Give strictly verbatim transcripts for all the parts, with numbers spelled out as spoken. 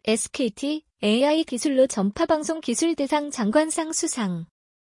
에스케이티 에이아이 기술로 전파방송 기술대상 장관상 수상.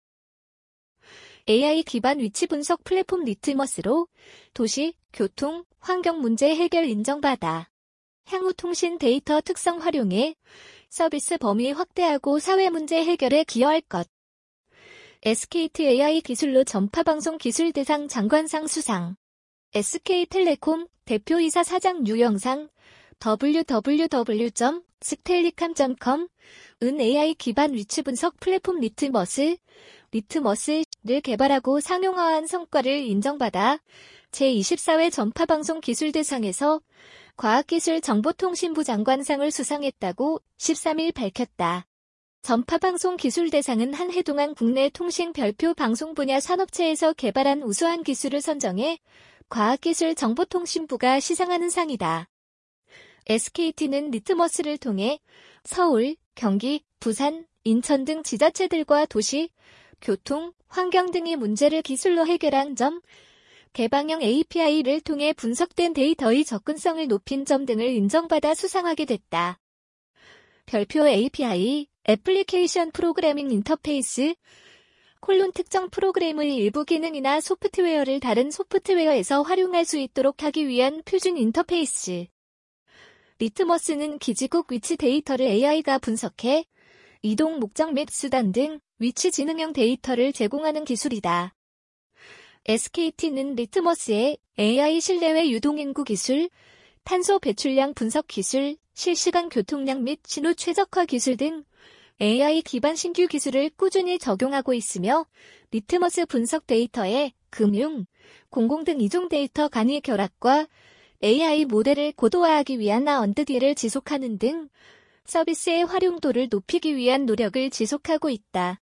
에이아이 기반 위치 분석 플랫폼 리트머스로 도시, 교통, 환경 문제 해결 인정받아. 향후 통신 데이터 특성 활용해 서비스 범위 확대하고 사회 문제 해결에 기여할 것. 에스케이티 에이아이 기술로 전파방송 기술대상 장관상 수상. 에스케이텔레콤 대표이사 사장 유영상 더블유 더블유 더블유 점 스텔리캄 점 컴 은 에이아이 기반 위치 분석 플랫폼 리트머스, 리트머스를 개발하고 상용화한 성과를 인정받아 제이십사 회 전파방송 기술대상에서 과학기술정보통신부 장관상을 수상했다고 십삼 일 밝혔다. 전파방송 기술대상은 한 해 동안 국내 통신 별표 방송 분야 산업체에서 개발한 우수한 기술을 선정해 과학기술정보통신부가 시상하는 상이다. 에스케이티는 리트머스를 통해 서울, 경기, 부산, 인천 등 지자체들과 도시, 교통, 환경 등의 문제를 기술로 해결한 점, 개방형 에이피아이를 통해 분석된 데이터의 접근성을 높인 점 등을 인정받아 수상하게 됐다. 별표 에이피아이, 애플리케이션 프로그래밍 인터페이스, 콜론 특정 프로그램의 일부 기능이나 소프트웨어를 다른 소프트웨어에서 활용할 수 있도록 하기 위한 표준 인터페이스. 리트머스는 기지국 위치 데이터를 에이아이가 분석해 이동 목적 및 수단 등 위치 지능형 데이터를 제공하는 기술이다. 에스케이티는 리트머스의 에이아이 실내외 유동인구 기술, 탄소 배출량 분석 기술, 실시간 교통량 및 신호 최적화 기술 등 에이아이 기반 신규 기술을 꾸준히 적용하고 있으며 리트머스 분석 데이터에 금융, 공공 등 이종 데이터 간이 결합과 에이아이 모델을 고도화하기 위한 언드디를 지속하는 등 서비스의 활용도를 높이기 위한 노력을 지속하고 있다.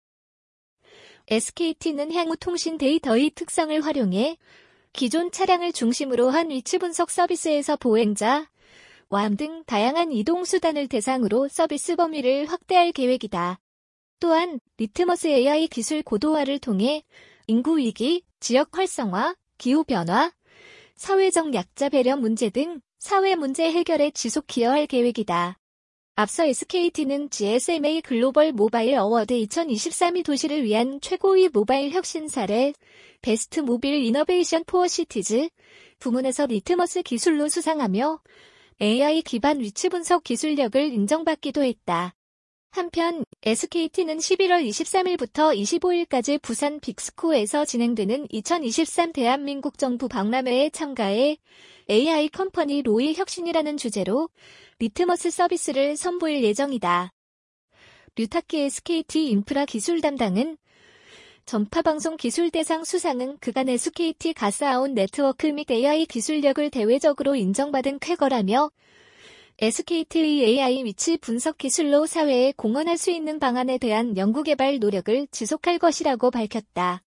에스케이티는 향후 통신 데이터의 특성을 활용해 기존 차량을 중심으로 한 위치 분석 서비스에서 보행자, 왬 등 다양한 이동수단을 대상으로 서비스 범위를 확대할 계획이다. 또한 리트머스 에이아이 기술 고도화를 통해 인구위기, 지역 활성화, 기후변화, 사회적 약자 배려 문제 등 사회 문제 해결에 지속 기여할 계획이다. 앞서 에스케이티는 지에스엠에이 글로벌 모바일 어워드 이천이십삼이 도시를 위한 최고의 모바일 혁신 사례 베스트 모빌 이너베이션 포어 시티즈 부문에서 리트머스 기술로 수상하며 에이아이 기반 위치 분석 기술력을 인정받기도 했다. 한편 에스케이티는 십일월 이십삼일부터 이십오일까지 부산 빅스코에서 진행되는 이천이십삼 대한민국 정부 박람회에 참가해 에이아이 컴퍼니 로이 혁신이라는 주제로 리트머스 서비스를 선보일 예정이다. 류타키 에스케이티 인프라 기술 담당은 전파방송 기술대상 수상은 그간 에스케이티 가스아웃 네트워크 및 에이아이 기술력을 대외적으로 인정받은 쾌거라며 에스케이티의 에이아이 위치 분석 기술로 사회에 공헌할 수 있는 방안에 대한 연구개발 노력을 지속할 것이라고 밝혔다.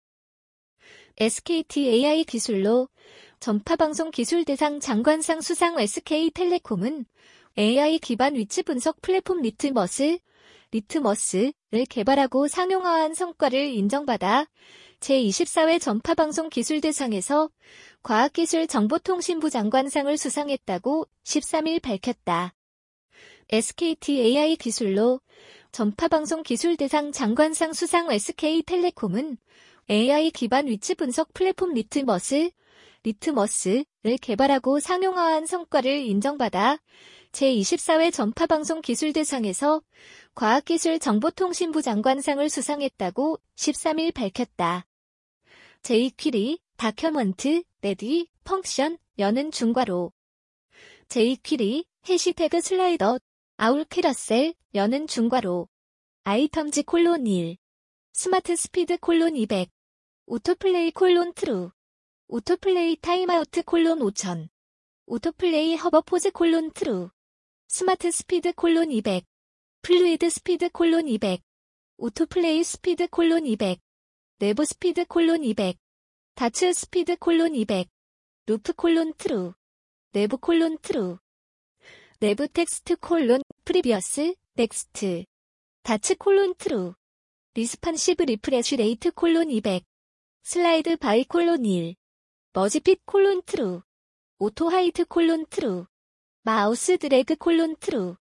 에스케이티 에이아이 기술로 전파방송 기술대상 장관상 수상 에스케이텔레콤은 에이아이 기반 위치 분석 플랫폼 리트머스, 리트머스를 개발하고 상용화한 성과를 인정받아 제이십사 회 전파방송 기술대상에서 과학기술정보통신부 장관상을 수상했다고 십삼 일 밝혔다. 에스케이티 에이아이 기술로 전파방송 기술대상 장관상 수상 에스케이텔레콤은 에이아이 기반 위치 분석 플랫폼 리트머스, 리트머스를 개발하고 상용화한 성과를 인정받아 제이십사 회 전파방송 기술대상에서 과학기술정보통신부 장관상을 수상했다고 십삼 일 밝혔다. 제이퀴리, 다큐먼트, 레디, 펑션, 여는 중괄호. 제이퀴리, 해시태그 슬라이더, 아울 캐러셀, 여는 중괄호. 아이텀즈 콜론 일. 스마트 스피드 콜론 이백. 오토플레이 콜론 트루. 오토플레이 타임아우트 콜론 오천. 오토플레이 허버포즈 콜론 트루. 스마트 스피드 콜론 이백. 플루이드 스피드 콜론 이백. 오토플레이 스피드 콜론 이백. 내부 스피드 콜론 이백. 다츠 스피드 콜론 이백. 루프 콜론 트루. 내부 콜론 트루. 내부 텍스트 콜론 프리비어스 넥스트. 다츠 콜론 트루. 리스판시브 리프레쉬 레이트 콜론 이백. 슬라이드 바이 콜론 일. 머지핏 콜론 트루. 오토 하이트 콜론 트루. 마우스 드래그 콜론 트루.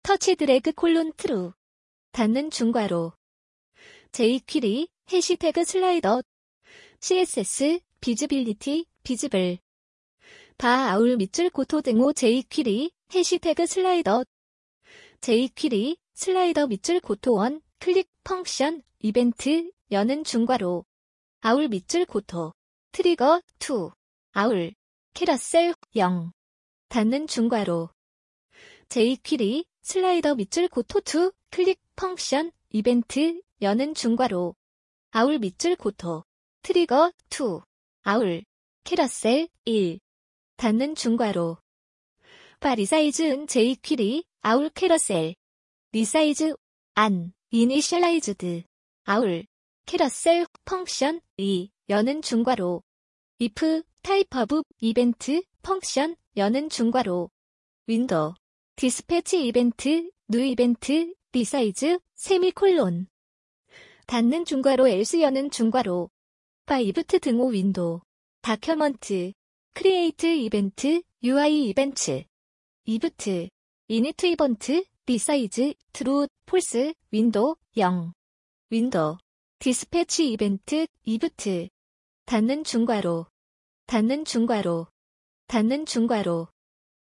터치 드래그 콜론 트루. 닫는 중괄호. 제이퀴리, 해시태그 슬라이더. 씨에스에스, 비즈빌리티, 비즈블. 바 아울 밑줄 고토 등호 제이퀴리, 해시태그 슬라이더. 제이퀴리, 슬라이더 밑줄 고토 원, 클릭 펑션, 이벤트, 여는 중괄호. 아울 밑줄 고토. 트리거, 투. 아울. 캐러셀, 영. 닫는 중괄호. 제이퀴리, 슬라이더 밑줄 고토 투, 클릭 펑션, 이벤트, 여는 중괄호. 아울 밑줄 고토. 트리거, 투. 아울. 캐러셀, 일. 닫는 중괄호. 바 리사이즈은 제이퀴리, 아울 캐러셀. 리사이즈, 안, 이니셜라이즈드. 아울. 캐러셀, 펑션, 이, 여는 중괄호. if, 타입 오브, 이벤트, 펑션, 여는 중괄호. 윈도우. 디스패치 이벤트, 뉴 이벤트, 리사이즈, 세미콜론. 닫는 중괄호 else 여는 중괄호. 바 이브트 등호 윈도우. 다큐먼트. 크리에이트 이벤트, 유아이 이벤트. 이브트. 이니트 이번트, 리사이즈, 트루, 폴스, 윈도우, 영. 윈도우. 디스패치 이벤트, 이브트. 닫는 중괄호. 닫는 중괄호. 닫는 중괄호.